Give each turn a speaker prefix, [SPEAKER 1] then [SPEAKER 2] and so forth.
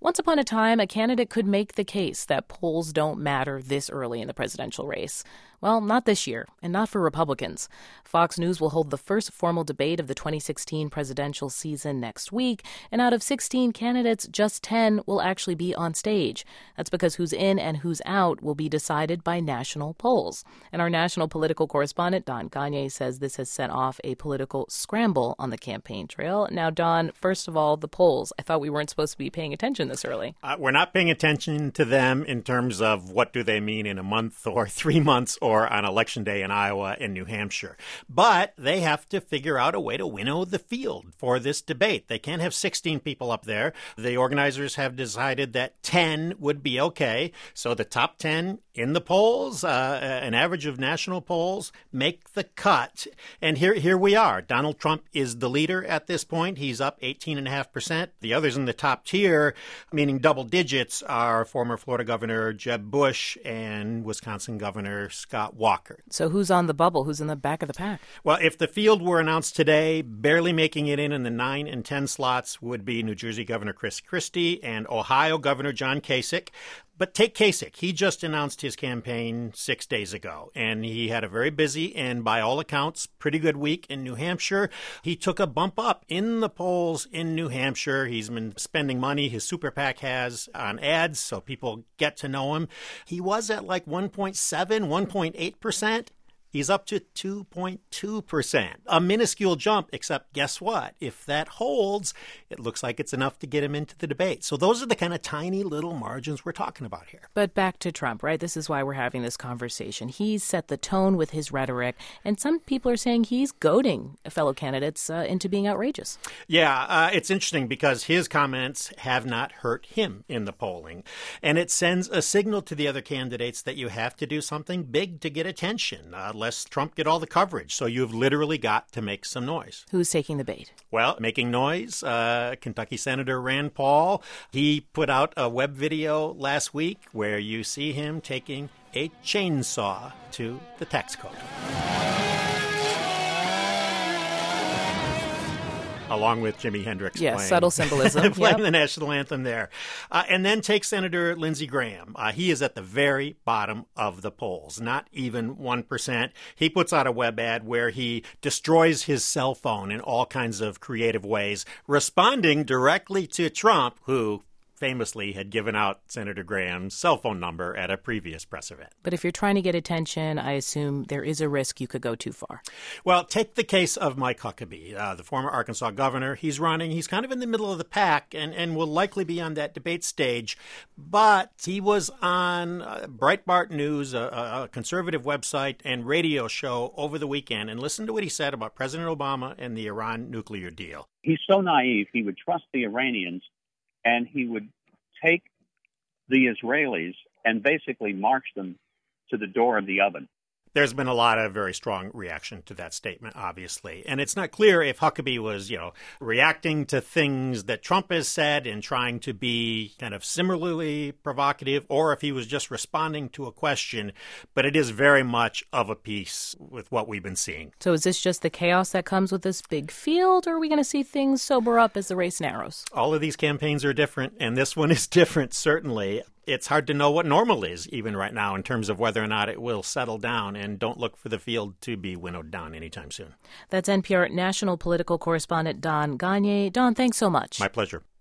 [SPEAKER 1] Once upon a time, a candidate could make the case that polls don't matter this early in the presidential race. Well, not this year, and not for Republicans. Fox News will hold the first formal debate of the 2016 presidential season next week, and out of 16 candidates, just 10 will actually be on stage. That's because who's in and who's out will be decided by national polls. And our national political correspondent, Don Gonyea, says this has set off a political scramble on the campaign trail. Now, Don, first of all, the polls. I thought we weren't supposed to be paying attention this early.
[SPEAKER 2] We're not paying attention to them in terms of what do they mean in a month or 3 months or on Election Day in Iowa and New Hampshire. But they have to figure out a way to winnow the field for this debate. They can't have 16 people up there. The organizers have decided that 10 would be okay. So the top 10 in the polls, an average of national polls, make the cut. And here we are. Donald Trump is the leader at this point. He's up 18.5%. The others in the top tier, meaning double digits, are former Florida Governor Jeb Bush and Wisconsin Governor Scott Walker.
[SPEAKER 1] So who's on the bubble? Who's in the back of the pack?
[SPEAKER 2] Well, if the field were announced today, barely making it in the 9 and 10 slots would be New Jersey Governor Chris Christie and Ohio Governor John Kasich. But take Kasich. He just announced his campaign 6 days ago, and he had a very busy and, by all accounts, pretty good week in New Hampshire. He took a bump up in the polls in New Hampshire. He's been spending money his super PAC has on ads, so people get to know him. He was at like 1.7, 1.8%. He's up to 2.2%. A minuscule jump, except guess what? If that holds, it looks like it's enough to get him into the debate. So those are the kind of tiny little margins we're talking about here.
[SPEAKER 1] But back to Trump, right? This is why we're having this conversation. He's set the tone with his rhetoric, and some people are saying he's goading fellow candidates into being outrageous.
[SPEAKER 2] Yeah, it's interesting because his comments have not hurt him in the polling. And it sends a signal to the other candidates that you have to do something big to get attention. Lest Trump get all the coverage. So you've literally got to make some noise.
[SPEAKER 1] Who's taking the bait?
[SPEAKER 2] Well, making noise, Kentucky Senator Rand Paul. He put out a web video last week where you see him taking a chainsaw to the tax code. Along with Jimi Hendrix playing,
[SPEAKER 1] subtle symbolism.
[SPEAKER 2] playing the national anthem there. And then take Senator Lindsey Graham. He is at the very bottom of the polls, not even 1%. He puts out a web ad where he destroys his cell phone in all kinds of creative ways, responding directly to Trump, who famously had given out Senator Graham's cell phone number at a previous press event.
[SPEAKER 1] But if you're trying to get attention, I assume there is a risk you could go too far.
[SPEAKER 2] Well, take the case of Mike Huckabee, the former Arkansas governor. He's running. He's kind of in the middle of the pack and will likely be on that debate stage. But he was on Breitbart News, a conservative website and radio show over the weekend. And listen to what he said about President Obama and the Iran nuclear deal.
[SPEAKER 3] He's so naive, he would trust the Iranians and he would take the Israelis and basically march them to the door of the oven.
[SPEAKER 2] There's been a lot of very strong reaction to that statement, obviously. And it's not clear if Huckabee was, reacting to things that Trump has said and trying to be kind of similarly provocative, or if he was just responding to a question. But it is very much of a piece with what we've been seeing.
[SPEAKER 1] So is this just the chaos that comes with this big field, or are we going to see things sober up as the race narrows?
[SPEAKER 2] All of these campaigns are different, and this one is different, certainly. It's hard to know what normal is even right now in terms of whether or not it will settle down, and don't look for the field to be winnowed down anytime soon.
[SPEAKER 1] That's NPR national political correspondent Don Gonyea. Don, thanks so much.
[SPEAKER 2] My pleasure.